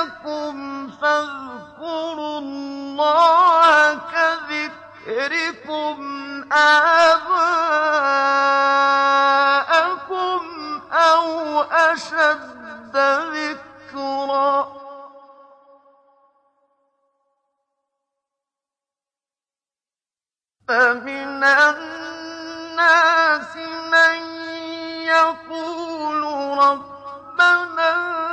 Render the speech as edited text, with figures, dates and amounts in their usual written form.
ذِكْرَكُمْ فَاذْكُرُوا اللَّهَ كَذِكْرِكُمْ آبَاءَكُمْ أَوْ أَشَدَّ ذِكْرًا ۗ فَمِنَ النَّاسِ مَن يَقُولُ رَبَّنَا